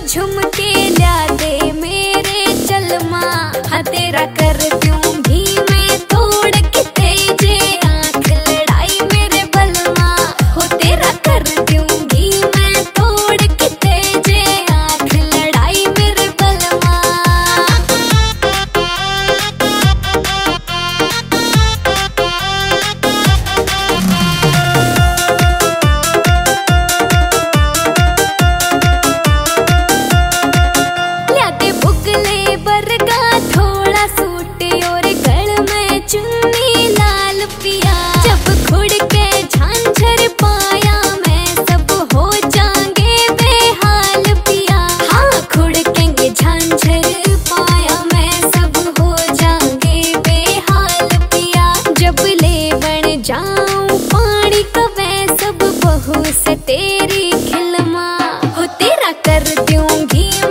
झुमके ला दे मेरे चलमा, हाँ तेरा कर दूंगी मैं तोड़ के तेजे आंख लड़ाई मेरे बलमा, हो तेरा कर दूंगी मैं तोड़ के तेजे आंख लड़ाई मेरे बलमा। थोड़ा सूट और गल में चुन्नी लाल पिया, जब खुड़ के झांझर पाया मैं सब हो जाएंगे बेहाल पिया, हाँ खुड़केंगे झांझर पाया मैं सब हो जाएंगे बेहाल पिया। जब ले बन जाऊं पानी का मैं सब बहू से तेरी खिलमा, हो तेरा कर दूंगी